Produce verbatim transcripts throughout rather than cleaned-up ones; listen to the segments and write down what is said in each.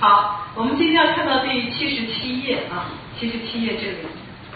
好，我们今天要看到第七十七页啊，七十七页这里，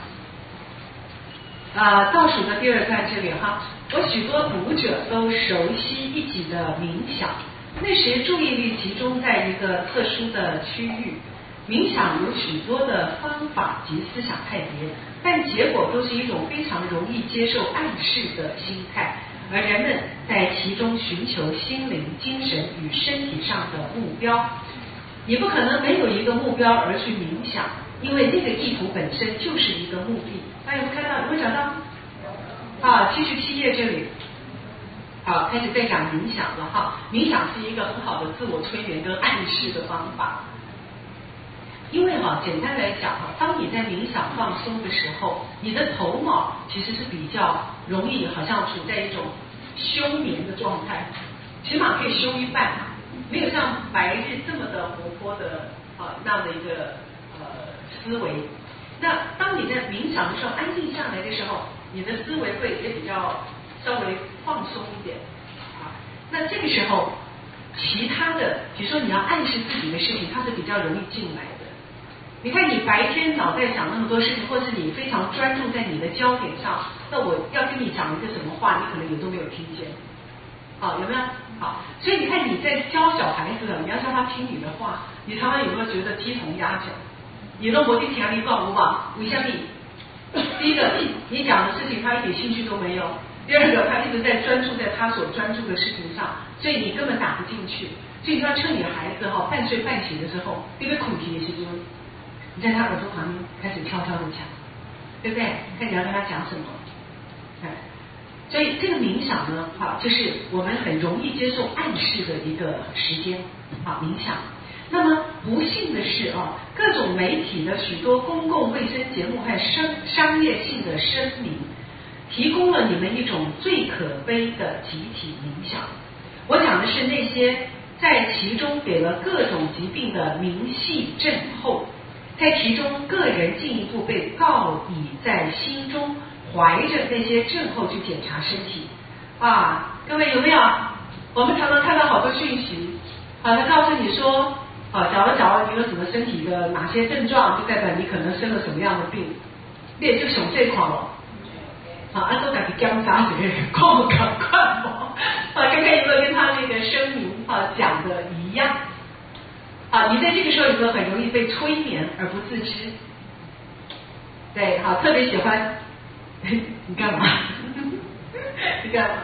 啊、呃，倒数的第二段这里哈，我许多读者都熟悉一己的冥想，那时注意力集中在一个特殊的区域。冥想有许多的方法及思想派别，但结果都是一种非常容易接受暗示的心态，而人们在其中寻求心灵、精神与身体上的目标。你不可能没有一个目标而去冥想，因为那个意图本身就是一个目的。大家有没有看到？有没有找到？啊，七十七页这里，好，开始在讲冥想了哈。冥想是一个很好的自我催眠跟暗示的方法。因为哈，简单来讲哈，当你在冥想放松的时候，你的头脑其实是比较容易，好像处在一种休眠的状态，起码可以休一半，没有像白日这么的活泼的啊那样的一个呃思维。那当你在冥想的时候安静下来的时候，你的思维会也比较稍微放松一点啊。那这个时候，其他的，比如说你要暗示自己的事情，它是比较容易进来的。你看，你白天脑袋想那么多事情，或是你非常专注在你的焦点上，那我要跟你讲一个什么话，你可能也都没有听见，好，有没有？好，所以你看你在教小孩子，你要叫他听你的话，你常常有没有觉得鸡同鸭讲？你都没去听你讲有吧？为什么？第一个，你讲的事情他一点兴趣都没有；第二个，他一直在专注在他所专注的事情上，所以你根本打不进去。所以你要趁你孩子哈半睡半醒的时候，因为苦题的时候。你在他耳朵旁边开始悄悄的讲，对不对？看你要跟他讲什么。哎，所以这个冥想呢，哈，就是我们很容易接受暗示的一个时间，啊，冥想。那么不幸的是啊，各种媒体的许多公共卫生节目和商商业性的声明，提供了你们一种最可悲的集体冥想。我讲的是那些在其中给了各种疾病的明细症候。在其中，个人进一步被告以在心中怀着那些症候去检查身体啊，各位有没有？我们常常看到好多讯息，啊，他告诉你说，啊，假如假如你有什么身体的哪些症状，就代表你可能生了什么样的病，你也就想这款了，啊，按照感觉干啥子，快不赶快哦，啊，看看有没有跟他那个声明啊讲的一样。啊，你在这个时候有没有很容易被催眠而不自知？对，好，特别喜欢你干嘛？你干嘛？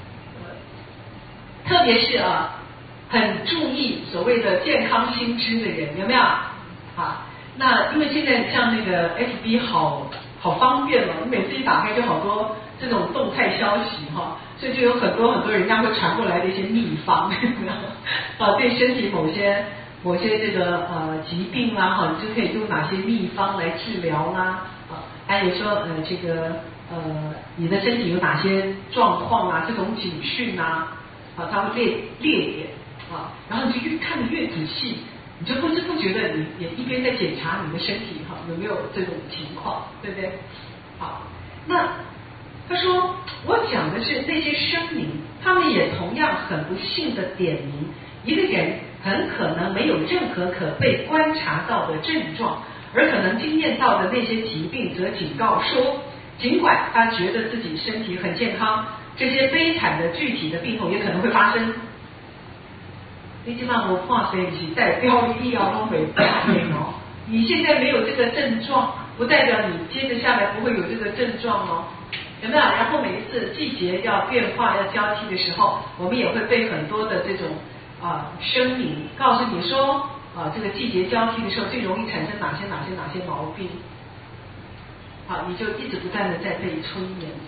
特别是啊，很注意所谓的健康新知的人，有没有？啊，那因为现在像那个 F B 好好方便了，你每次一打开就好多这种动态消息哈，所以就有很多很多人家会传过来的一些秘方，啊，对身体某些。某些这个呃疾病啦哈，你就可以用哪些秘方来治疗啦啊，还有说呃这个呃你的身体有哪些状况啊，这种警讯啊啊，它会列列点啊，然后你就越看得越仔细，你就不知不觉的你也一边在检查你的身体哈有没有这种情况，对不对？好，那他说我讲的是那些声明，他们也同样很不幸的点明一个人。很可能没有任何可被观察到的症状，而可能经验到的那些疾病则警告说，尽管他觉得自己身体很健康，这些悲惨的具体的病痛也可能会发生。你基本上我话谁是代表你要都没发现哦，你现在没有这个症状，不代表你接着下来不会有这个症状哦，有没有？然后每一次季节要变化要交替的时候，我们也会被很多的这种。啊，声明告诉你说，啊，这个季节交替的时候最容易产生哪些哪些哪些毛病，好，你就一直不断的在被催眠着，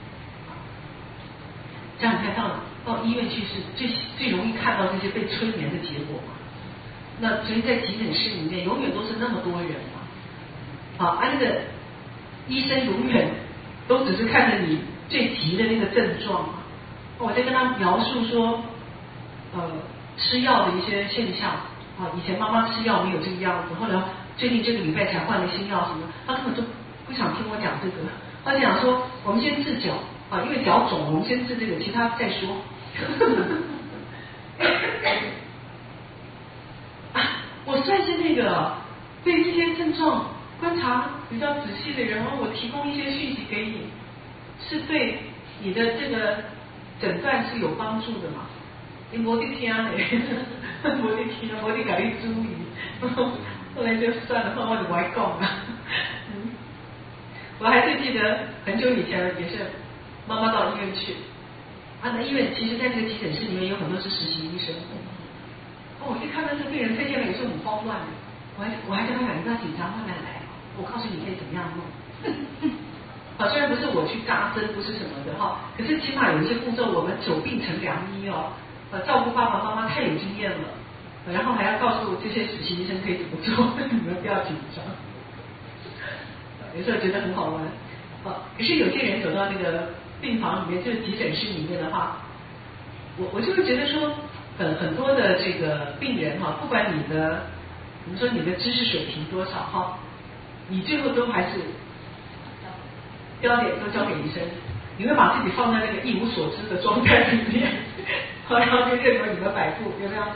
这样你看到到医院去是最最容易看到这些被催眠的结果嘛？那所以在急诊室里面永远都是那么多人嘛，好，而那个医生永远都只是看着你最急的那个症状嘛，我在跟他描述说，呃。吃药的一些现象啊，以前妈妈吃药没有这个样子，后来最近这个礼拜才换了新药什么，他根本就不想听我讲这个，他就想说我们先治脚啊，因为脚肿，我们先治这个，其他再说。啊，我我算是那个对这些症状观察比较仔细的人，我提供一些讯息给你，是对你的这个诊断是有帮助的嘛？你没得听嘞，没得听，没得给你注意。后来就算了，后来我就不爱讲了。嗯，我还是记得很久以前也是妈妈到医院去，啊，那医院其实在那个急诊室里面有很多是实习医生。哦，我一看到这个病人推荐了也是五慌乱的，我还我还跟他讲，你不要紧张，慢慢来，我告诉你可以怎么样弄。啊，虽然不是我去扎针，不是什么的哈，可是起码有一些步骤，我们久病成良医哦。呃，照顾爸爸妈妈太有经验了，呃、然后还要告诉这些实习医生可以怎么做，你们不要紧张。有时候觉得很好玩，啊，可是有些人走到那个病房里面，就是急诊室里面的话，我我就会觉得说，很很多的这个病人哈，不管你的，我们说你的知识水平多少哈，你最后都还是标点都交给医生，你会把自己放在那个一无所知的状态里面，然后就任由你们摆布，有没有？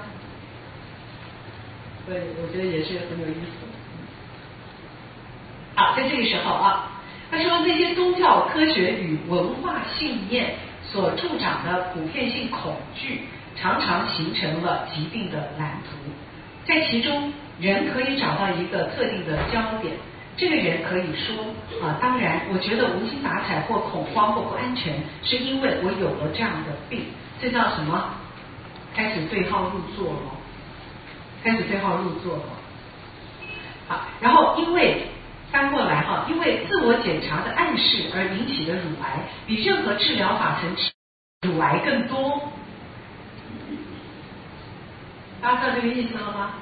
对，我觉得也是很有意思。好，在这个时候啊，他说那些宗教、科学与文化信念所助长的普遍性恐惧，常常形成了疾病的蓝图，在其中人可以找到一个特定的焦点。这个人可以说啊，当然，我觉得无精打采或恐慌或不安全，是因为我有了这样的病。这叫什么？开始对号入座了，开始对号入座了。好，然后因为翻过来哈，因为自我检查的暗示而引起的乳癌，比任何治疗法曾治乳癌更多。大家知道这个意思了吗？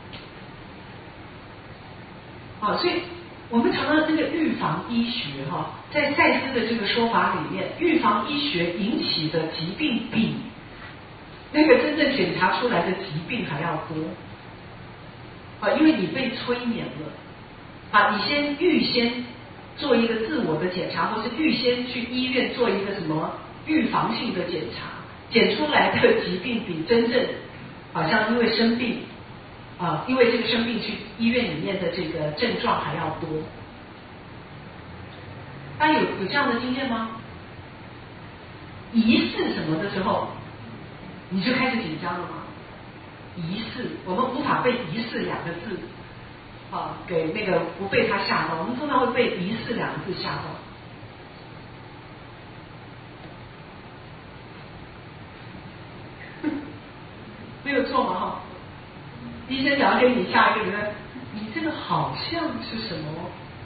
好，所以我们常常那个预防医学哈，在赛斯的这个说法里面，预防医学引起的疾病比那个真正检查出来的疾病还要多啊，因为你被催眠了啊，你先预先做一个自我的检查，或是预先去医院做一个什么预防性的检查，检出来的疾病比真正好像因为生病啊，因为这个生病去医院里面的这个症状还要多。大家有有这样的经验吗？疑似什么的时候，你就开始紧张了吗？疑似，我们无法被疑似两个字啊给那个不被他吓到，我们通常会被疑似两个字吓到。没有错嘛哈，医生讲给你下一个人，你这个好像是什么？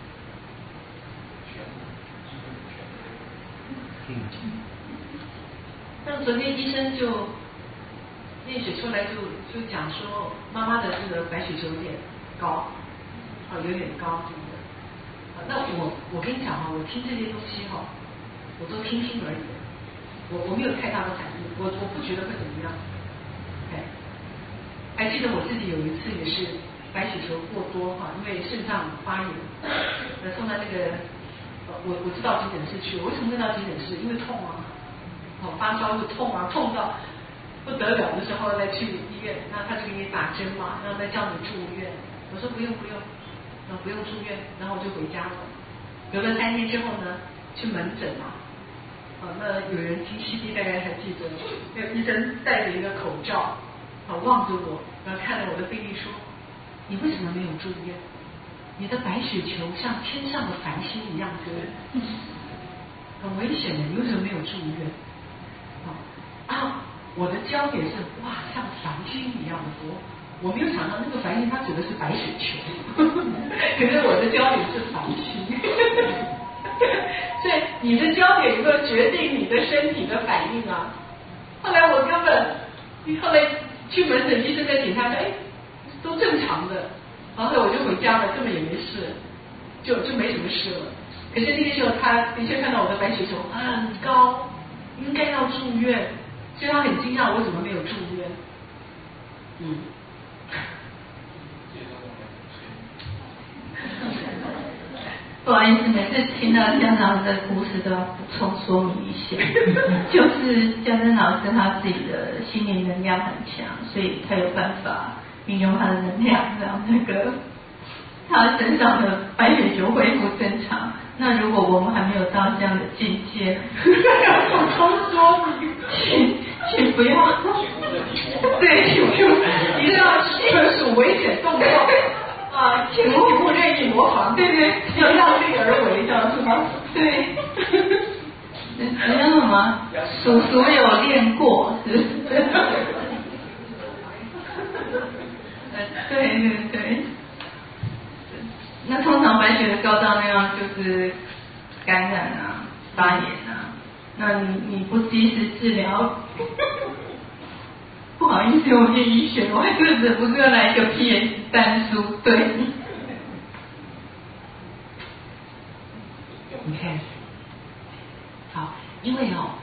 像昨天医生就验血出来就就讲说妈妈的这个白血球有点高，啊有点高什么的。啊，那我我跟你讲哈，我听这些东西哈，我都听听而已，我我没有太大的反应，我我不觉得会怎么样。哎，还记得我自己有一次也是白血球过多哈，因为肾脏发炎，呃送到那个我我知道急诊室去，我为什么会到急诊室？因为痛啊。哦，发烧就痛啊，痛到不得了的时候再去医院，那他就给你打针嘛，然后再叫你住院。我说不用不用，那不用住院，然后我就回家了。隔了三天之后呢，去门诊嘛，啊，那有人听 C D 大概还记得，那个医生戴着一个口罩，啊望着我，然后看着我的病历说，你为什么没有住院？你的白血球像天上的繁星一样多，很危险的，你为什么没有住院？啊，我的焦点是哇，像繁星一样的多。我没有想到那个繁星它指的是白血球，可是我的焦点是繁星。所以你的焦点有没有决定你的身体的反应啊？后来我根本，后来去门诊，医生在检查说，哎，都正常的。然后我就回家了，根本也没事，就就没什么事了。可是那个时候他的确看到我的白血球很高，应该要住院。所以他很惊讶，我怎么没有住院？嗯。 不好意思，每次听到江老师的故事都要补充说明一下，就是江真老师他自己的心灵能量很强，所以他有办法引用它的能量，让那个他身上的白血球恢复正常。那如果我们还没有到这样的境界， 补充说明， 请请不要， 对，请不一定要纯属危险动作啊，请请不愿意模仿，对对，要量力而为，这样是吗？ 对，人家什么叔叔有练过，是不是？对对对。那通常白血的高到那样就是感染啊、发炎啊，那你你不及时治疗，不好意思，我念医学，我还是忍不住要来一个 P S 单书，对。 你看，好，因为哦，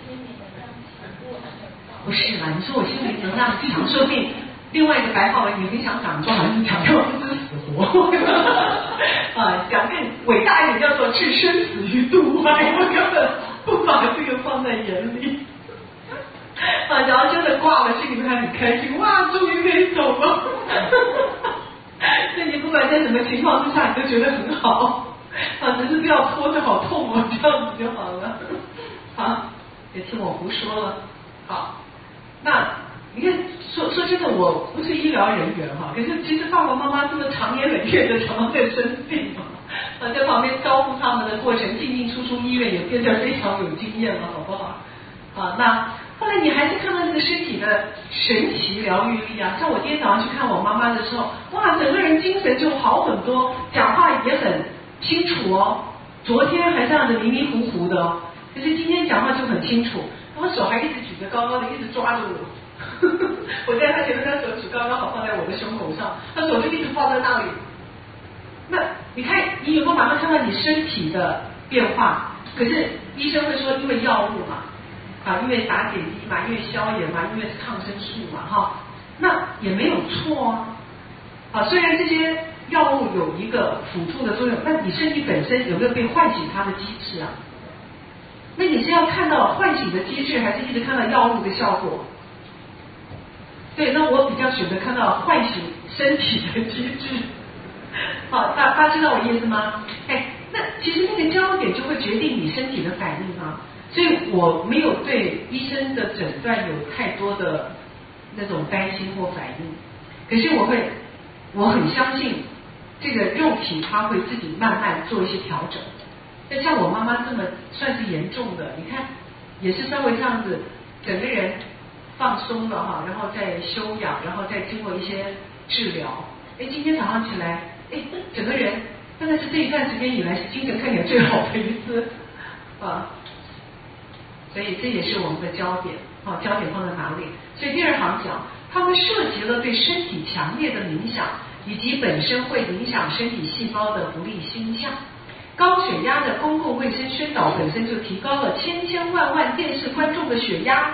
不是嘛？你说我心里能量强，说不定另外一个白话文也很想讲，就好像是讲究是死活啊，讲更伟大一点叫做置生死于度外，我根本不把这个放在眼里。啊，然后真的挂了，心里面还很开心，哇，终于可以走了。所以你不管在什么情况之下，你都觉得很好。啊，只是不要拖着好痛哦，这样子就好了。好，别听我胡说了。好，那你看，说说真的，我不是医疗人员哈，可是其实爸爸妈妈这么长年累月的常常在生病嘛，啊，在旁边照顾他们的过程，进进出出医院也变得非常有经验了，好不好？啊，那后来你还是看到这个身体的神奇疗愈力啊！像我今天早上去看我妈妈的时候，哇，整个人精神就好很多，讲话也很清楚哦。昨天还这样子迷迷糊糊的哦，可是今天讲话就很清楚，然后手还一直举得高高的，一直抓着我。我在他前面，他手指刚刚好放在我的胸口上，他手就一直放在那里。那你看，你有没有马上看到你身体的变化？可是医生会说，因为药物嘛。啊，因为打点滴嘛，因为消炎嘛，因为是抗生素嘛，哈，那也没有错啊。啊，虽然这些药物有一个辅助的作用，那你身体本身有没有被唤醒它的机制啊？那你是要看到唤醒的机制，还是一直看到药物的效果？对，那我比较选择看到唤醒身体的机制。好，大大家知道我意思吗？哎，那其实那个焦点就会决定你身体的反应啊。所以我没有对医生的诊断有太多的那种担心或反应，可是我会，我很相信这个肉体它会自己慢慢做一些调整。那像我妈妈这么算是严重的，你看也是稍微这样子，整个人放松了哈，然后再休养，然后再经过一些治疗。哎，今天早上起来，哎，整个人真的是这一段时间以来是精神看起来最好的一次啊。所以这也是我们的焦点，啊，焦点放在哪里？所以第二行讲，他们涉及了对身体强烈的冥想，以及本身会影响身体细胞的不利星象。高血压的公共卫生宣导本身就提高了千千万万电视观众的血压。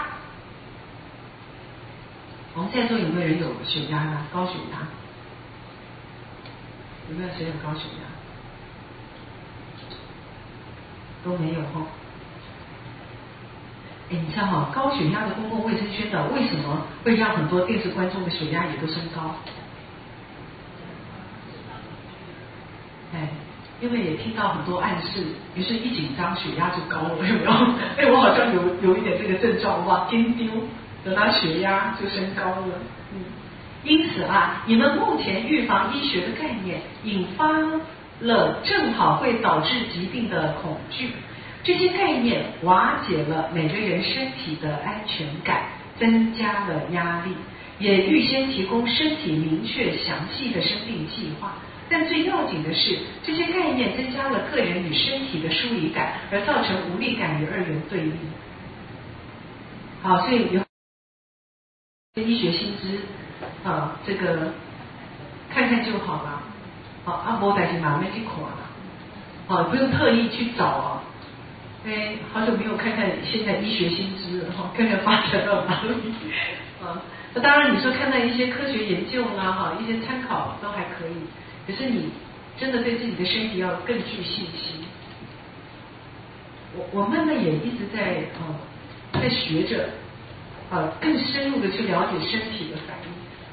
我们在座有没有人有血压呢？高血压？有没有谁有高血压？都没有哈。哎，你知道哈，高血压的公共卫生宣导为什么会让很多电视观众的血压也都升高？哎，因为也听到很多暗示，于是一紧张血压就高了，有没有？哎，我好像有有一点这个症状，哇，惊丢，得到血压就升高了。嗯，因此啊，你们目前预防医学的概念，引发了正好会导致疾病的恐惧。这些概念瓦解了每个人身体的安全感，增加了压力，也预先提供身体明确详细的生病计划。但最要紧的是，这些概念增加了个人与身体的疏离感，而造成无力感与二元对立。好，所以有医学新知啊，这个看看就好了。好，啊，无代志慢慢去看了，好，不用特意去找啊。哎，好久没有看看现在医学新知了哈，看看发展到哪里啊？那当然，你说看到一些科学研究啦哈，一些参考都还可以，可是你真的对自己的身体要更具信心。我我慢慢也一直在呃在学着呃更深入的去了解身体的反应，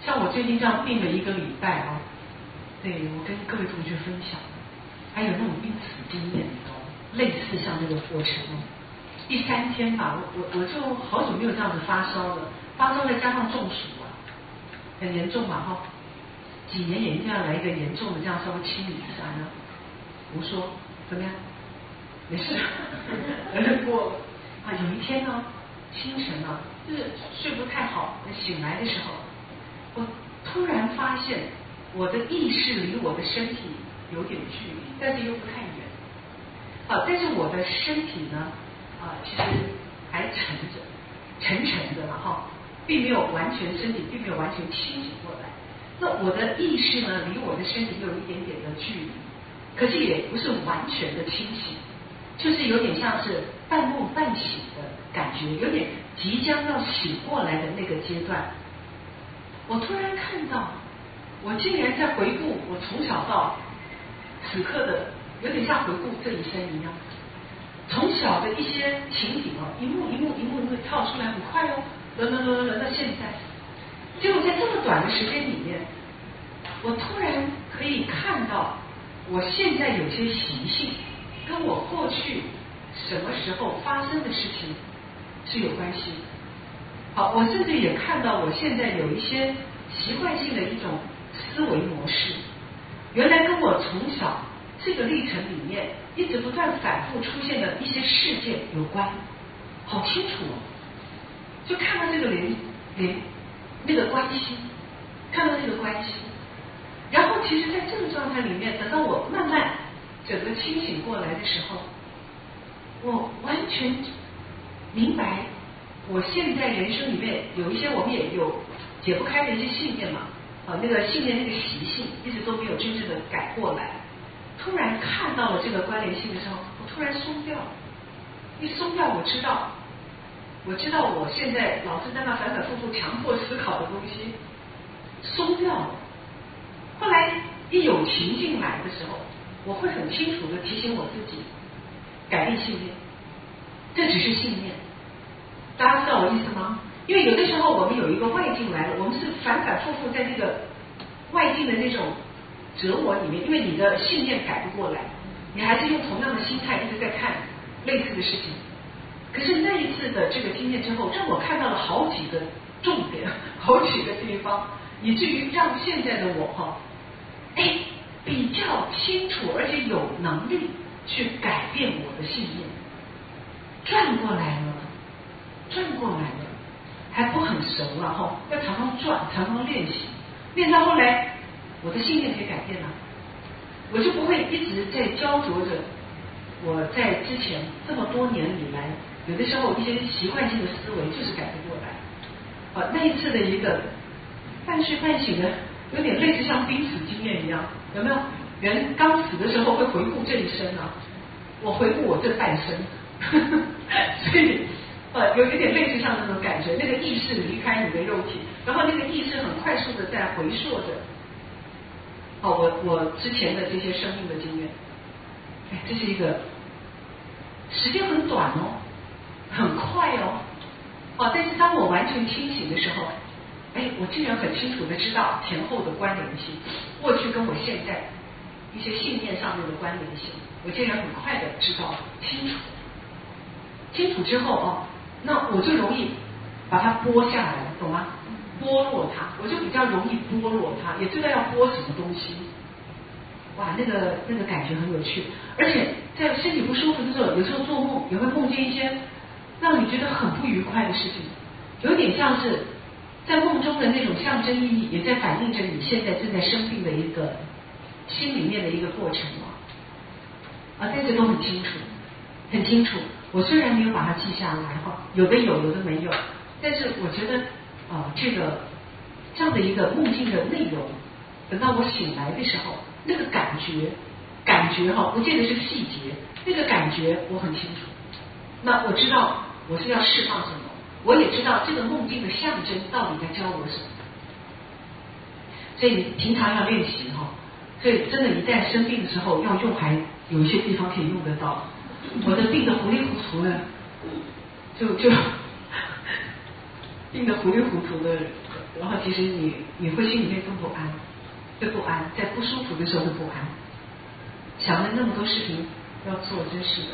像我最近这样病了一个礼拜啊，对我跟各位同学分享，还有那种濒死经验哦，类似像这个过程哦。第三天吧，我我我就好久没有这样子发烧了，发烧再加上中暑啊，很严重嘛哈。几年也一定要来一个严重的，这样稍微清理一下呢。我说怎么样？没事，过啊。有一天呢，清晨呢，就是睡不太好，醒来的时候，我突然发现我的意识离我的身体有点距离，但是又不太远。啊，但是我的身体呢，啊，其实还沉着，沉沉的嘛哈，并没有完全身体并没有完全清醒过来。那我的意识呢，离我的身体又有一点点的距离，可是也不是完全的清醒，就是有点像是半梦半醒的感觉，有点即将要醒过来的那个阶段。我突然看到，我竟然在回顾我从小到此刻的，有点像回顾这一生一样，从小的一些情景哦，一幕一幕一幕一幕跳出来，很快哦，轮轮轮轮到现在。结果在这么短的时间里面，我突然可以看到我现在有些习性跟我过去什么时候发生的事情是有关系的。好，我甚至也看到我现在有一些习惯性的一种思维模式，原来跟我从小这个历程里面一直不断反复出现的一些事件有关，好清楚哦，就看到这个连连那个关系，看到那个关系，然后其实在这个状态里面，等到我慢慢整个清醒过来的时候，我完全明白我现在人生里面有一些我们也有解不开的一些信念嘛，啊，那个信念那个习性一直都没有真正的改过来，突然看到了这个关联性的时候，我突然松掉了，一松掉我知道我知道我现在老是在那反反复复强迫思考的东西松掉了。后来一有情境来的时候，我会很清楚的提醒我自己改变信念，这只是信念。大家知道我意思吗？因为有的时候我们有一个外境来了，我们是反反复复在这个外境的那种折磨里面，因为你的信念改不过来，你还是用同样的心态一直在看类似的事情。可是那一次的这个经验之后，让我看到了好几个重点，好几个地方，以至于让现在的我哈，哎，比较清楚而且有能力去改变我的信念，转过来了，转过来了，还不很熟了哈，要常常转，常常练习，练到后来，我的信念可以改变了，我就不会一直在焦灼着我在之前这么多年以来。有的时候一些习惯性的思维就是改不过来，啊，那一次的一个半睡半醒的，有点类似像濒死经验一样，有没有？人刚死的时候会回顾这一生啊，我回顾我这半生，呵呵，所以呃，有一点类似像那种感觉，那个意识离开你的肉体，然后那个意识很快速的在回溯着，哦，我我之前的这些生命的经验，哎，这是一个时间很短哦。很快哦，哦，但是当我完全清醒的时候，哎，我竟然很清楚的知道前后的关联性，过去跟我现在一些信念上面的关联性，我竟然很快的知道清楚，清楚之后哦，那我就容易把它剥下来，懂吗？剥落它，我就比较容易剥落它，也知道要剥什么东西。哇，那个那个感觉很有趣，而且在身体不舒服的时候，有时候做梦也会梦见一些让你觉得很不愉快的事情，有点像是在梦中的那种象征意义，也在反映着你现在正在生病的一个心里面的一个过程嘛。啊，这些都很清楚，很清楚。我虽然没有把它记下来哈，有的有，有的没有，但是我觉得啊、呃，这个这样的一个梦境的内容，等到我醒来的时候，那个感觉，感觉哈，不见得是细节，那个感觉我很清楚。那我知道。我是要释放什么？我也知道这个梦境的象征到底在教我什么，所以平常要练习哈。所以真的，一旦生病的时候要用，还有一些地方可以用得到。我的病得糊里糊涂的，就就病得糊里糊涂的，然后其实你你会心里面更不安，会不安，在不舒服的时候会不安，想了那么多事情要做，真是的。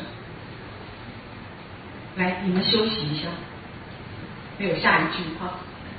来，你们休息一下，没有下一句哈。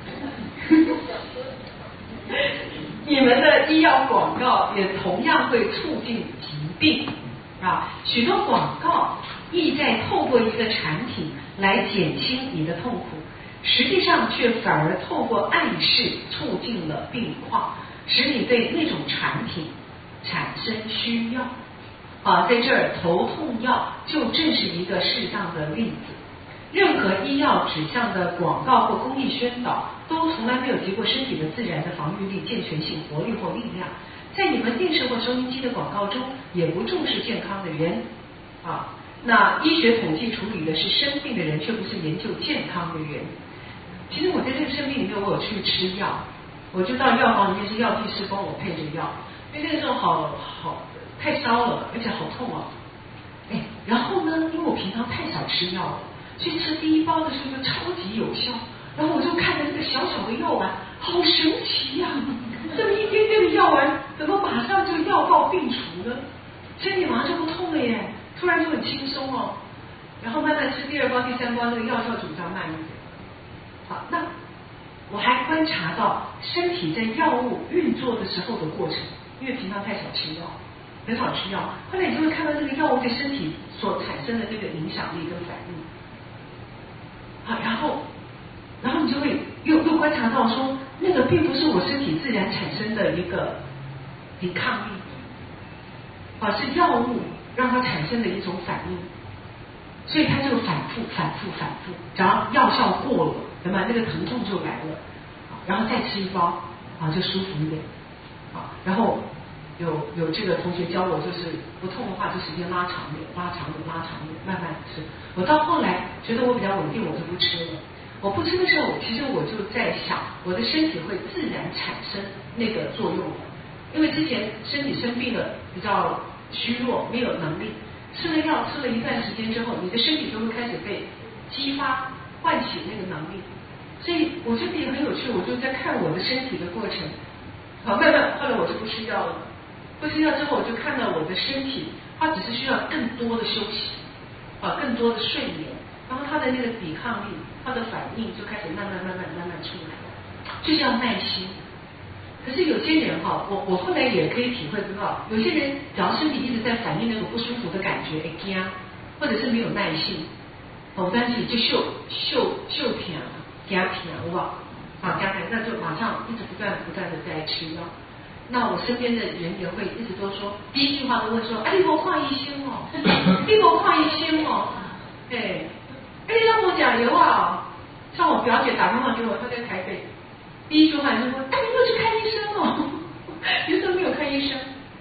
你们的医药广告也同样会促进疾病啊，许多广告意在透过一个产品来减轻你的痛苦，实际上却反而透过暗示促进了病况，使你对那种产品产生需要啊。在这儿，头痛药就正是一个适当的例子。任何医药指向的广告或公益宣导，都从来没有提过身体的自然的防御力、健全性、活力或力量。在你们电视或收音机的广告中，也不重视健康的人啊。那医学统计处理的是生病的人，却不是研究健康的人。其实我在这个生病里面，我有去吃药，我就到药房里面是药剂师帮我配着药，因为那个时候好好太烧了，而且好痛哦。哎，然后呢，因为我平常太少吃药了。去吃第一包的时候就超级有效，然后我就看着这个小小的药丸，好神奇呀、啊！这么一点点的药丸，怎么马上就药到病除呢？身体马上就不痛了耶，突然就很轻松哦。然后慢慢吃第二包、第三包，那个药效比较慢一点。好，那我还观察到身体在药物运作的时候的过程，因为平常太少吃药，很少吃药，后来你就会看到这个药物对身体所产生的这个影响力跟反应。好，然后，然后你就会又又观察到说，那个并不是我身体自然产生的一个抵抗力，啊，是药物让它产生的一种反应，所以它就反复、反复、反复，只要药效过了，对吧？那个疼痛就来了，然后再吃一包，啊，就舒服一点，啊，然后有有这个同学教我，就是不痛的话就时间拉长点，拉长点，拉长点，慢慢吃。我到后来觉得我比较稳定，我就不吃了。我不吃的时候，其实我就在想，我的身体会自然产生那个作用，因为之前身体生病了，比较虚弱，没有能力，吃了药，吃了一段时间之后，你的身体就会开始被激发、唤起那个能力。所以我觉得也很有趣，我就在看我的身体的过程。好，慢慢后来我就不吃药了。不吃药之后，我就看到我的身体，它只是需要更多的休息，啊，更多的睡眠，然后它的那个抵抗力，它的反应就开始慢慢慢慢慢慢出来了，就是要耐心。可是有些人哈，我我后来也可以体会到，有些人只要身体一直在反应那种不舒服的感觉，哎惊，或者是没有耐性，我当时就秀秀秀疼，给他疼，好不好？啊，给他疼，那就马上一直不断不断的在吃药。那我身边的人也会一直都说，第一句话都会说，哎，你无看医生哦，你无看医生哦，哎，哎，你让我讲油啊！像我表姐打电话给我，她在台北，第一句话就说，哎，你没有去看医生哦，你怎么没有看医生？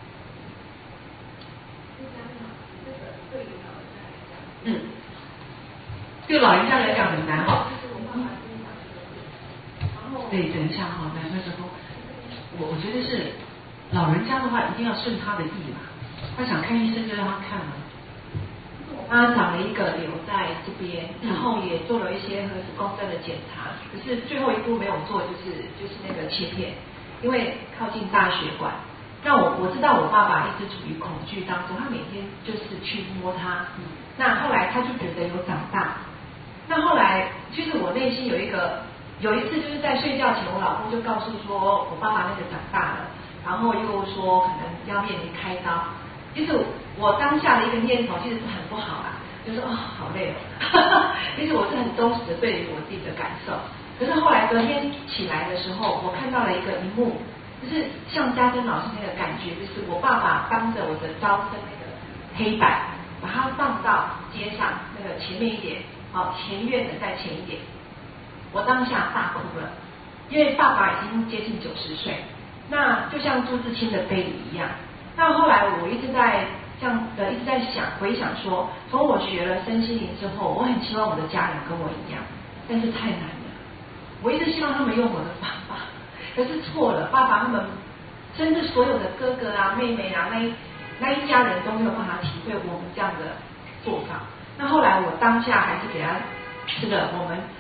嗯，对老人家来讲很难哈。对，等一下哈，那那时候。我我觉得是老人家的话，一定要顺他的意嘛。他想看医生就让他看嘛。 他长了一个瘤在这边，然后也做了一些核磁共振的检查，可是最后一步没有做，就是就是那个切片，因为靠近大血管。那我我知道我爸爸一直处于恐惧当中，他每天就是去摸它。那后来他就觉得有长大。那后来其实我内心有一个。有一次就是在睡觉前，我老公就告诉说我爸爸那个长大了，然后又说可能要面临开刀。其实我当下的一个念头其实是很不好啦，就说啊、哦、好累哦。其实我是很忠实的对我自己的感受。可是后来隔天起来的时候，我看到了一个一幕，就是像家珍老师那个感觉，就是我爸爸当着我的招生那个黑板，把它放到街上那个前面一点，好前院的再前一点。我当下大哭了，因为爸爸已经接近九十岁，那就像朱自清的悲里一样。那后来我一直在这样的一直在想回想说，从我学了身心灵之后，我很希望我的家人跟我一样，但是太难了。我一直希望他们用我的方法，可是错了。爸爸他们甚至所有的哥哥啊、妹妹啊，那一那一家人都没有办法体会我们这样的做法。那后来我当下还是给他吃了我们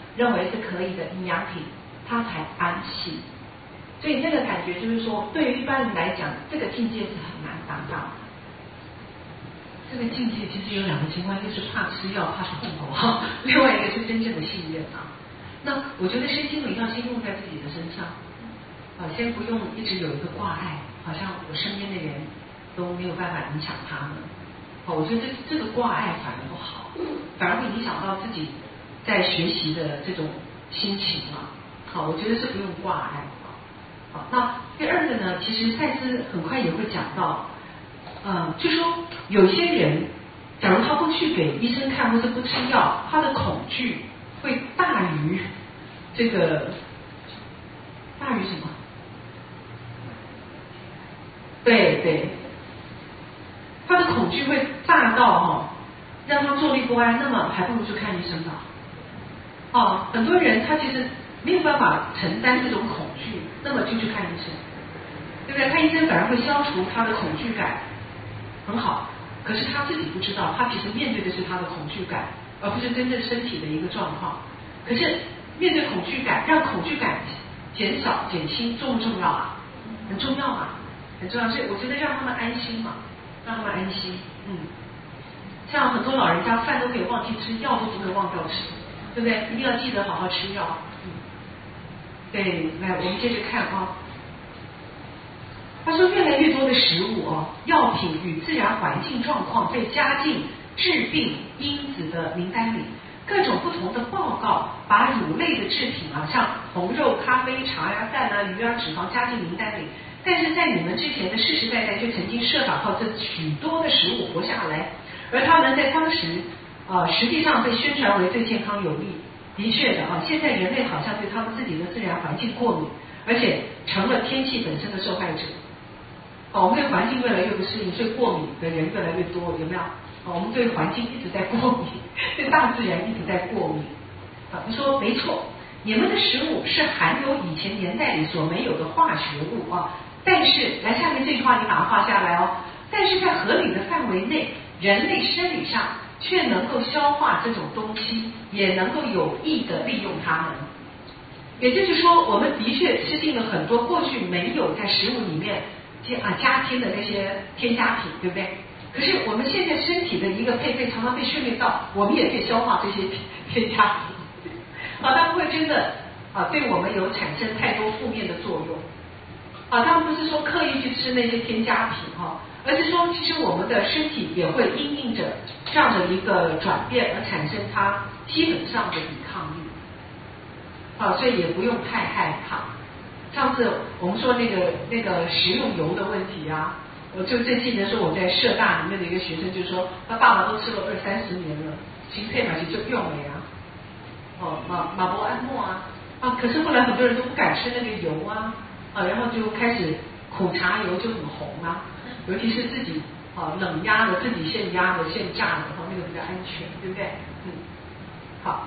认为是可以的营养品，他才安息。所以那个感觉就是说，对于一般人来讲，这个境界是很难达到的。 这个境界其实有两个情况，一个是怕吃药怕痛苦哈，另外一个是真正的信任啊。那我觉得身心灵要先用在自己的身上，啊，先不用一直有一个挂碍，好像我身边的人都没有办法影响他们。哦，我觉得这这个挂碍反而不好，反而会影响到自己在学习的这种心情嘛。好，我觉得是不用挂碍。好，那第二个呢，其实赛斯很快也会讲到，呃，就说有些人，假如他不去给医生看，或是不吃药，他的恐惧会大于这个大于什么？对对，他的恐惧会大到哈、哦，让他坐立不安，那么还不如去看医生吧。哦，很多人他其实没有办法承担这种恐惧，那么就去看医生，对不对？看医生反而会消除他的恐惧感，很好。可是他自己不知道，他其实面对的是他的恐惧感，而不是真正身体的一个状况。可是面对恐惧感，让恐惧感减少减轻，重不重要啊？很重要嘛，很重要。所以我觉得让他们安心嘛，让他们安心。嗯，像很多老人家饭都可以忘记吃，药都不能忘掉吃，对不对？一定要记得好好吃药。嗯，对，来我们接着看啊、哦。他说，越来越多的食物哦，药品与自然环境状况被加进致病因子的名单里。各种不同的报告把乳类的制品啊，像红肉、咖啡、茶呀、蛋啊、鱼啊、脂肪加进名单里。但是在你们之前的世世代代就曾经设法靠这许多的食物活下来，而他们在当时啊、呃，实际上被宣传为对健康有利。的确的啊，现在人类好像对他们自己的自然环境过敏，而且成了天气本身的受害者。哦，我们对环境越来越不适应，所以过敏的人越来越多，有没有？哦，我们对环境一直在过敏，对大自然一直在过敏。啊，他说没错，你们的食物是含有以前年代里所没有的化学物啊。但是，来下面这句话你把它画下来哦。但是在合理的范围内，人类生理上却能够消化这种东西，也能够有益的利用它们。也就是说，我们的确吃进了很多过去没有在食物里面啊加添的那些添加品，对不对？可是我们现在身体的一个配备常常被训练到，我们也可以消化这些添加品，啊，它不会真的啊对我们有产生太多负面的作用，啊，他们不是说刻意去吃那些添加品哈、啊，而是说其实我们的身体也会因应着这样的一个转变而产生它基本上的抵抗力，啊，所以也不用太害怕。上次我们说那个那个食用油的问题啊。我就最记得说我在社大里面的一个学生就说他爸爸都吃了二三十年了，其实配买其实就用了呀，哦马马博安莫啊啊，可是后来很多人都不敢吃那个油啊啊，然后就开始苦茶油就很红啊，尤其是自己啊冷压的、自己现压的、现榨的，哈、哦、那个比较安全，对不对？嗯，好。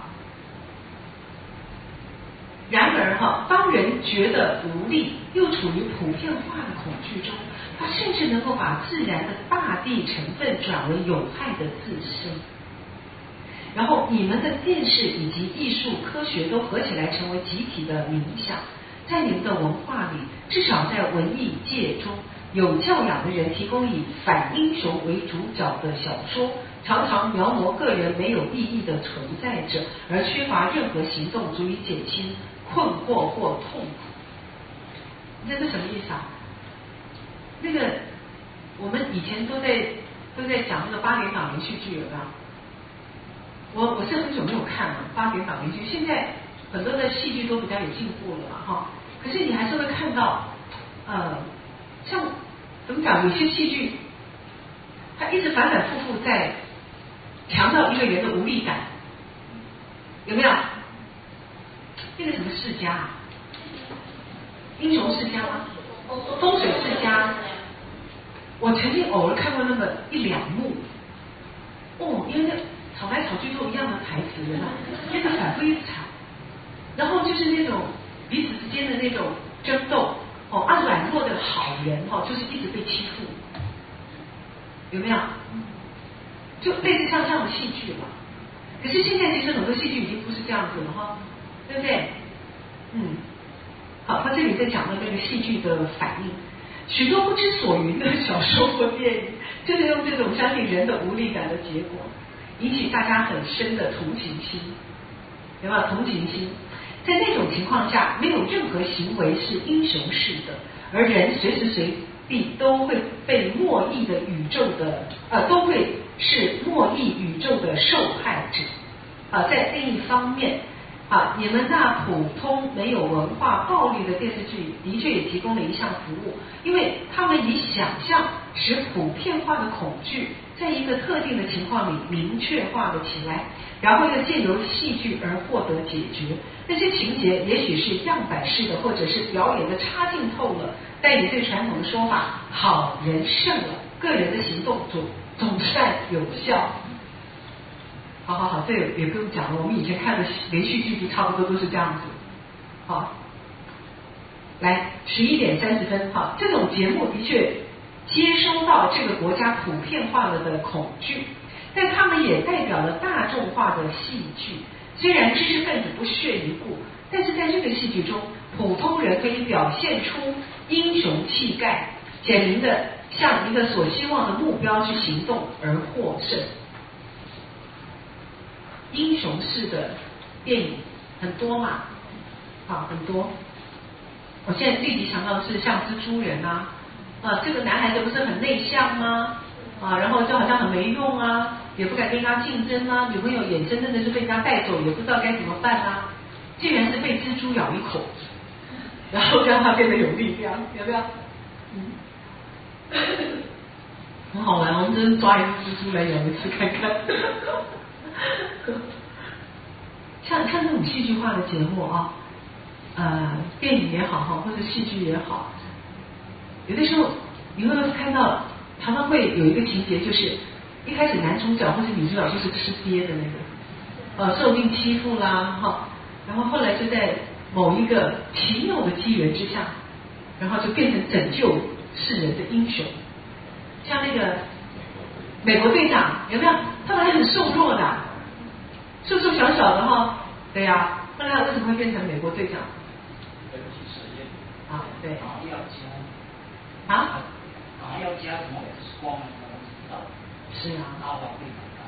然而哈，当人觉得无力，又处于普遍化的恐惧中，他甚至能够把自然的大地成分转为有害的自身。然后你们的电视以及艺术科学都合起来成为集体的冥想，在你们的文化里，至少在文艺界中，有教养的人提供以反英雄为主角的小说，常常描摹个人没有意义的存在着，而缺乏任何行动足以减轻困惑或痛苦。这是什么意思啊？那个我们以前都在都在讲那个八点档连续剧，有没有？我我是很久没有看了八点档连续剧，现在很多的戏剧都比较有进步了嘛，哈。可是你还是会看到，呃，像怎么讲，有些戏剧，它一直反反复复在强调一个人的无力感，有没有？那个什么世家啊？英雄世家吗？风水世家。我曾经偶尔看过那么一两幕，哦，因为那吵来吵去都一样的台词，人啊，一直反复一直吵，然后就是那种彼此之间的那种争斗，哦，啊，软弱的好人哦，就是一直被欺负，有没有？就类似像这样的戏剧嘛。可是现在其实很多戏剧已经不是这样子了哈， 对不对？嗯，好，他这里在讲的那个戏剧的反应，许多不知所云的小说或电影，就是用这种相信人的无力感的结果，引起大家很深的同情心，有没有同情心？在那种情况下，没有任何行为是英雄式的，而人随时随地都会被莫逆的宇宙的呃，都会是莫逆宇宙的受害者啊。在另一方面啊，你们那普通没有文化暴力的电视剧的确也提供了一项服务，因为他们以想象使普遍化的恐惧在一个特定的情况里明确化了起来，然后又借由戏剧而获得解决。那些情节也许是样板式的，或者是表演的差劲透了，但以最传统的说法，好人胜了，个人的行动总总算有效。好好好，这也也不用讲了，我们以前看的连续剧就差不多都是这样子。好，来十一点三十分，好，这种节目的确接收到这个国家普遍化了的恐惧，但他们也代表了大众化的戏剧。虽然知识分子不屑一顾，但是在这个戏剧中，普通人可以表现出英雄气概，简明的向一个所希望的目标去行动而获胜。英雄式的电影很多嘛，啊，很多。我现在立即想到的是像蜘蛛人啊，啊，这个男孩子不是很内向吗？啊，然后就好像很没用啊，也不敢跟他竞争啊，女朋友眼睁睁的就被人家带走，也不知道该怎么办啊，竟然是被蜘蛛咬一口，然后让他变得有力量，有没有？嗯，很好玩，我们真抓一只蜘蛛来咬一次看看。像像这种戏剧化的节目啊，呃，电影也好哈，或者戏剧也好，有的时候你会看到。常常会有一个情节，就是一开始男主角或是女主角就是吃瘪的那个，呃，受尽欺负啦，哈，然后后来就在某一个奇妙的机缘之下，然后就变成拯救世人的英雄。像那个美国队长有没有？他本来很瘦弱的，瘦瘦小小的哈，对呀、啊，后来为什么会变成美国队长？啊，对，啊。 还要加什么 X 光啊？我不知道。 是啊。 大黄队长。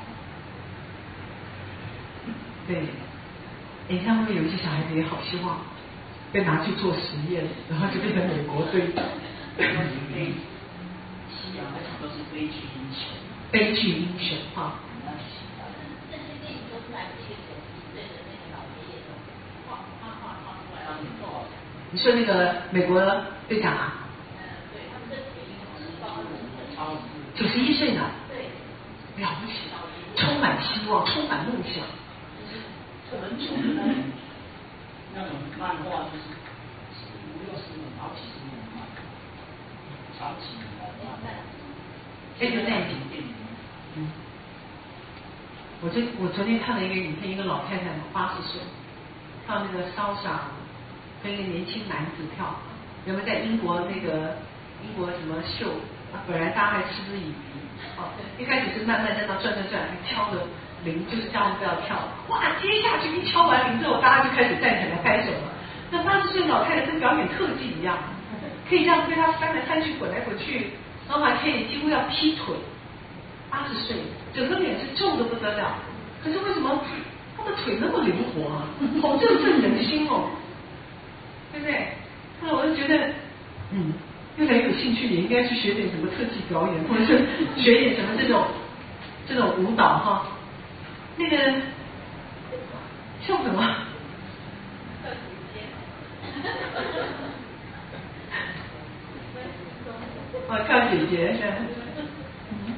对，哎，他们有一些小孩子也好希望被拿去做实验，然后就变成美国队长。 西洋那种都是悲剧英雄。 悲剧英雄哈。 这些电影都是来自一个九十岁的那个老爷爷的画画画画出来的。 你说那个美国队长啊？九十一岁呢，对，了不起，充满希望，充满梦想。 很久的那种那种漫画，就是五六十年、好几十年的漫画，长期的漫画。 这个在电影。嗯。我昨我昨天看了一个影片，一个老太太八十岁，跳那个骚莎跟一个年轻男子跳，有没有在英国那个英国什么秀？本来大家还嗤之以鼻，哦，一开始是慢慢在那转转转，敲的铃就是叫我们不要跳，哇，接下去一敲完铃之后，大家就开始站起来拍手了。那八十岁老太太跟表演特技一样，可以这样对她翻来翻去、滚来滚去，然后还可以几乎要劈腿。八十岁，整个脸是皱的不得了，可是为什么她的腿那么灵活啊？好振奋人心哦，对不对？那我就觉得，嗯。越来越有兴趣，也应该去学点什么特技表演，或者是学点什么这种这种舞蹈哈。那个笑什么？哦，跳姐姐是。嗯。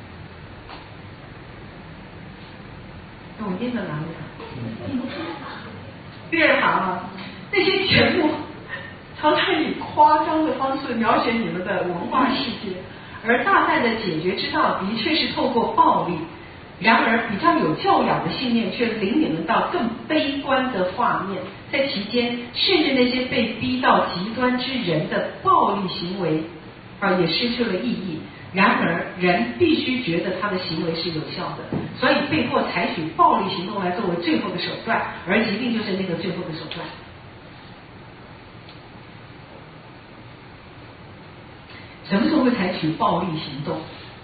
那我念到哪里啊？第二行啊，那些节目。常常以夸张的方式描写你们的文化世界，而大胆的解决之道的确是透过暴力。然而，比较有教养的信念却领你们到更悲观的画面，在其间，甚至那些被逼到极端之人的暴力行为，啊，也失去了意义。然而，人必须觉得他的行为是有效的， 所以被迫采取暴力行动来作为最后的手段，而疾病就是那个最后的手段。什么时候会采取暴力行动？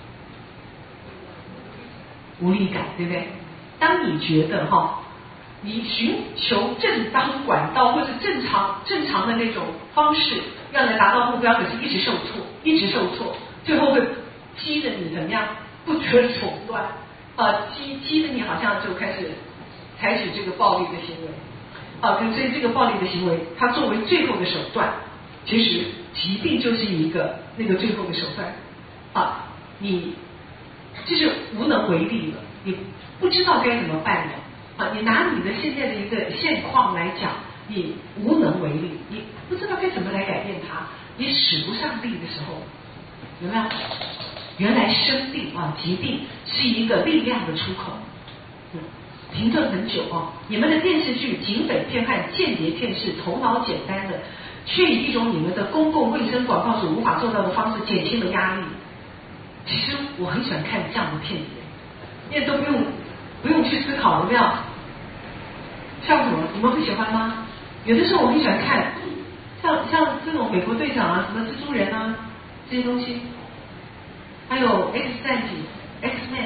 无力感，对不对？当你觉得哈，你寻求正当管道或者正常正常的那种方式，要来达到目标，可是一直受挫，一直受挫，最后会激着你怎么样不择手段啊，激激着你好像就开始采取这个暴力的行为啊，所以这个暴力的行为，它作为最后的手段，其实疾病就是一个那个最后的手段啊，你就是无能为力了，你不知道该怎么办了啊！你拿你的现在的一个现况来讲，你无能为力，你不知道该怎么来改变它，你使不上力的时候，有没有？原来生病啊，疾病是一个力量的出口。嗯，停顿很久哦，你们的电视剧、警匪片和间谍片是头脑简单的，却以一种你们的公共卫生广告所无法做到的方式减轻了压力。其实我很喜欢看这样的片子，因为都不用不用去思考，有没有？像什么？你们会喜欢吗？有的时候我很喜欢看，像像这种美国队长啊，什么蜘蛛人啊这些东西，还有 X 战警、X Man，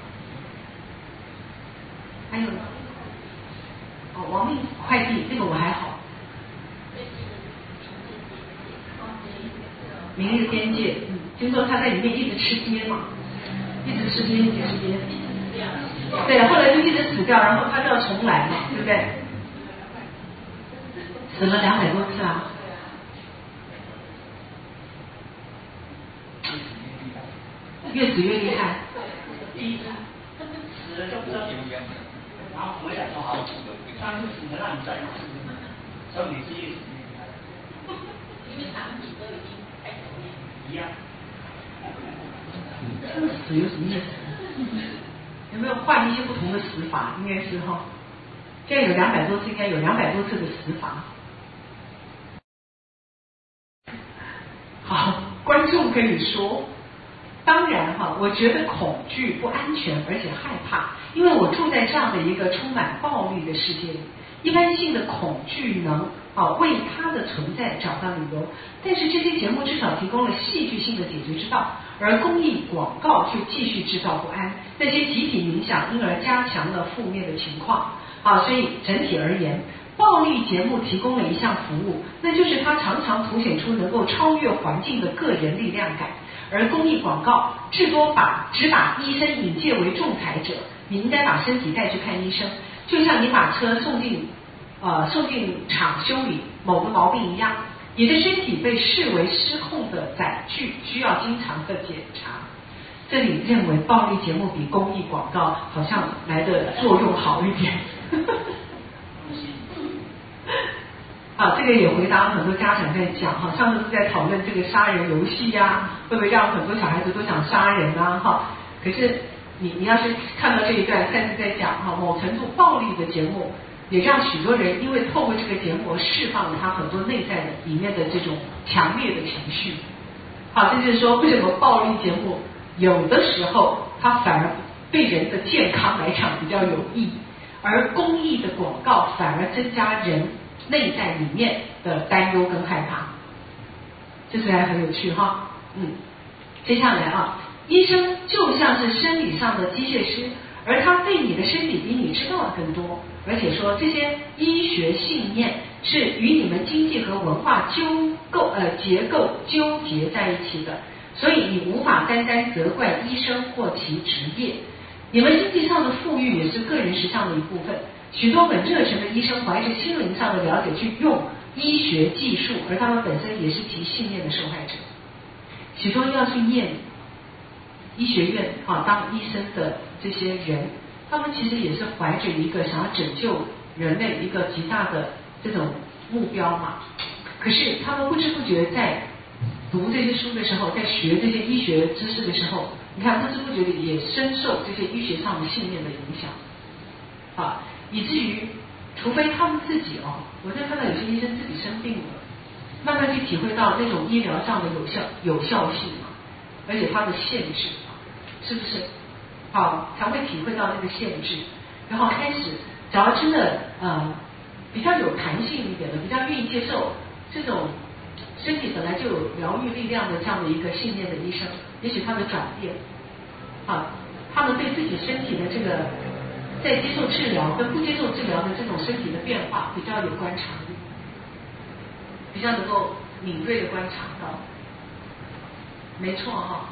还有哦亡命快递，这个我还好。明日边界，嗯，听说他在里面一直吃鳖嘛，一直吃鳖，一直吃鳖，对，后来就一直死掉，然后他就要重来嘛，对不对？死了两百多次啊！越死越厉害。 第一次死了就不知道怎么样，然后回来就好，上次死了让你再死，所以你是越死越厉害。 因为场景都已经太熟练。 一样。 这个死有什么意思？有没有换一些不同的死法？应该是哈，现在有两百多次，应该有两百多次的死法。好，观众可以说，当然哈，我觉得恐惧、不安全，而且害怕，因为我住在这样的一个充满暴力的世界里。一般性的恐惧能啊为它的存在找到理由，但是这些节目至少提供了戏剧性的解决之道，而公益广告却继续制造不安，那些集体冥想因而加强了负面的情况啊。所以整体而言，暴力节目提供了一项服务，那就是它常常凸显出能够超越环境的个人力量感，而公益广告至多把只把医生引介为仲裁者，你应该把身体带去看医生，就像你把车送进呃送进厂修理某个毛病一样，你的身体被视为失控的载具，需要经常的检查。这里认为暴力节目比公益广告好像来的作用好一点。啊，这个也回答了很多家长在讲哈，上次是在讨论这个杀人游戏呀、啊，会不会让很多小孩子都想杀人啊？哈，可是你你要是看到这一段，赛斯在讲哈，某程度暴力的节目也让许多人因为透过这个节目而释放了他很多内在的里面的这种强烈的情绪。好，这就是说为什么暴力节目有的时候它反而对人的健康来讲比较有益，而公益的广告反而增加人内在里面的担忧跟害怕，这是还很有趣哈。嗯，接下来啊，医生就像是生理上的机械师，而他对你的身体比你知道的更多，而且说这些医学信念是与你们经济和文化纠构呃结构纠结在一起的，所以你无法单单责怪医生或其职业。你们经济上的富裕也是个人实相的一部分。许多很热忱的医生怀着心灵上的了解去用医学技术，而他们本身也是其信念的受害者。许多要去念医学院啊当医生的这些人，他们其实也是怀着一个想要拯救人类一个极大的这种目标嘛。可是他们不知不觉在读这些书的时候，在学这些医学知识的时候，你看不知不觉的也深受这些医学上的信念的影响啊。以至于除非他们自己哦，我在看到有些医生自己生病了，慢慢去体会到那种医疗上的有效有效性嘛，而且它的限制，是不是？ 好才会体会到那个限制，然后开始找到真的呃比较有弹性一点的，比较愿意接受这种身体本来就有疗愈力量的这样的一个信念的医生，也许他的转变，啊，他们对自己身体的这个在接受治疗跟不接受治疗的这种身体的变化比较有观察力，比较能够敏锐的观察到。没错哈、哦，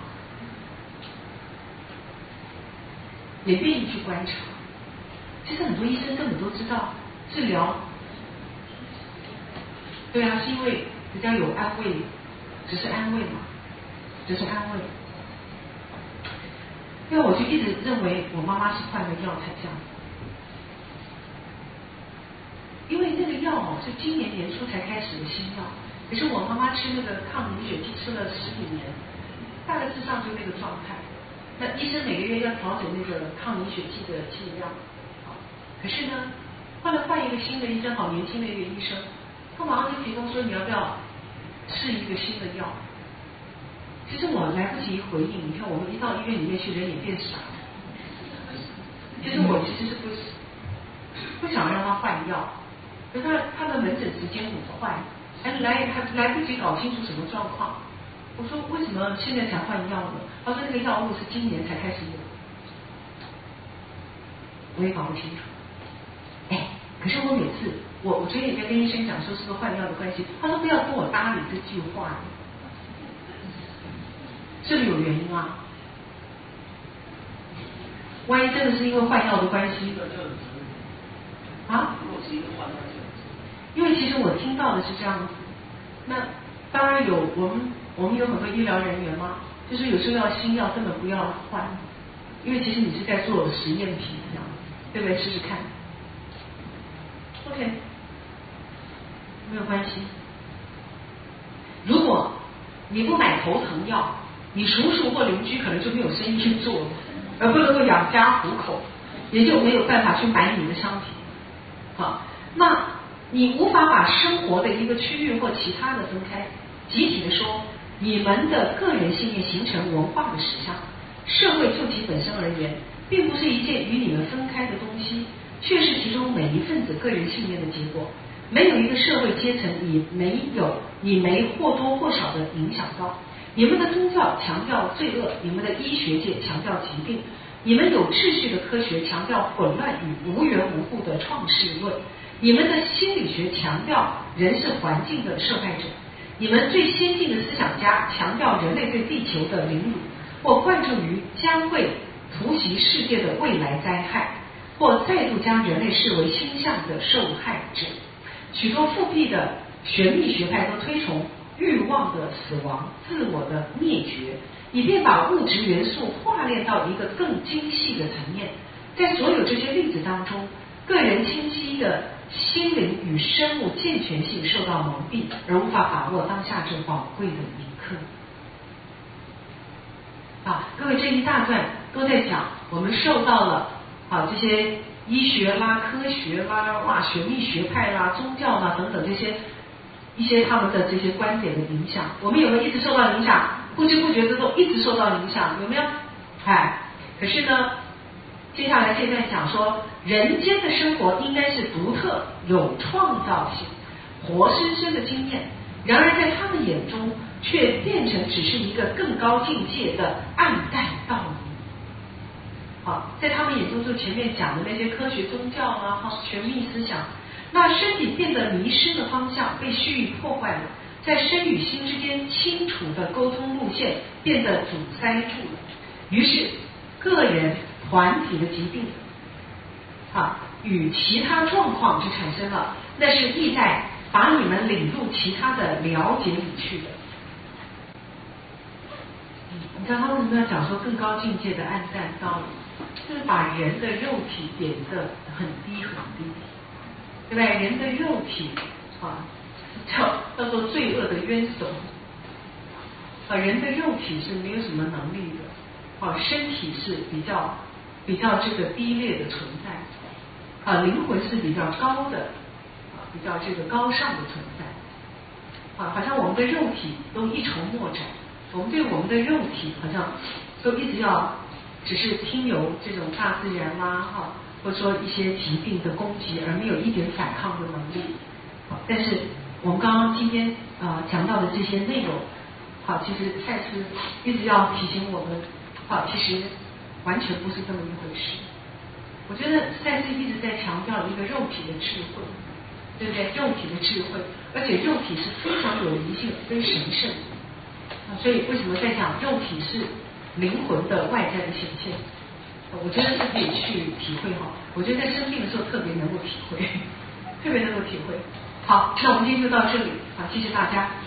也愿意去观察。其实很多医生根本都知道治疗，对啊，是因为比较有安慰，只是安慰嘛，只是安慰。因为我就一直认为我妈妈是换了药才这样，因为那个药哦是今年年初才开始的新药，可是我妈妈吃那个抗凝血剂吃了十几年，大概致上就那个状态。那医生每个月要调整那个抗凝血剂的剂量，可是呢，后来换一个新的医生，好年轻的一个医生，他马上就提供说你要不要试一个新的药。其实我来不及回应，你看我们一到医院里面去，人也变傻了。其实我其实是不不想让他换药，可是他他的门诊时间很快，还来还来不及搞清楚什么状况。我说为什么现在才换药呢？他说那个药物是今年才开始有，我也搞不清楚。哎，可是我每次我我昨天也在跟医生讲说是不是换药的关系，他说不要跟我搭理这句话。这里有原因啊，万一真的是因为换药的关系啊？因为其实我听到的是这样子，那当然有我们我们有很多医疗人员嘛，就是有时候要新药根本不要换，因为其实你是在做实验品这样，对不对？试试看 ，OK， 没有关系。如果你不买头疼药，你叔叔或邻居可能就没有生意去做，而不能够养家糊口，也就没有办法去买你的商品。好，那你无法把生活的一个区域或其他的分开，集体的说，你们的个人信念形成文化的实相，社会就其本身而言，并不是一件与你们分开的东西，却是其中每一份子个人信念的结果。没有一个社会阶层你没有你没或多或少的影响到。你们的宗教强调罪恶，你们的医学界强调疾病，你们有秩序的科学强调混乱与无缘无故的创世论，你们的心理学强调人是环境的受害者，你们最先进的思想家强调人类对地球的凌辱，或灌注于将会突袭世界的未来灾害，或再度将人类视为星象的受害者。许多复辟的玄秘学派都推崇欲望的死亡，自我的灭绝，以便把物质元素化炼到一个更精细的层面。在所有这些例子当中，个人清晰的心灵与生物健全性受到蒙蔽，而无法把握当下这宝贵的一刻。啊，各位这一大段都在讲我们受到了啊这些医学啦、科学啦、哇玄秘学派啦、宗教啦等等这些。一些他们的这些观点的影响，我们有没有一直受到影响？不知不觉之中一直受到影响，有没有？哎，可是呢，接下来现在讲说，人间的生活应该是独特、有创造性、活生生的经验。然而在他们眼中，却变成只是一个更高境界的暗淡道理。好，在他们眼中，就前面讲的那些科学宗教啊，哈，玄秘思想。那身体变得迷失的方向被蓄意破坏了，在身与心之间清楚的沟通路线变得阻塞住了，于是个人团体的疾病啊与其他状况就产生了，那是意在把你们领入其他的了解里去的。你知道他为什么要讲说更高境界的暗淡道理？就是把人的肉体贬得很低很低。对不对？人的肉体啊，叫叫做罪恶的冤首啊，人的肉体是没有什么能力的啊，身体是比较比较这个低劣的存在啊，灵魂是比较高的啊，比较这个高尚的存在啊，好像我们的肉体都一筹莫展，我们对我们的肉体好像都一直要只是听由这种大自然啦哈，或者说一些疾病的攻击而没有一点反抗的能力。好，但是我们刚刚今天呃讲到的这些内容，好，其实赛斯一直要提醒我们，好，其实完全不是这么一回事。我觉得赛斯一直在强调一个肉体的智慧，对不对？肉体的智慧，而且肉体是非常有灵性跟神圣的。啊，所以为什么在讲肉体是灵魂的外在的显现？我觉得是可以去体会哈。我觉得在生病的时候特别能够体会，特别能够体会。好，那我们今天就到这里，好，谢谢大家。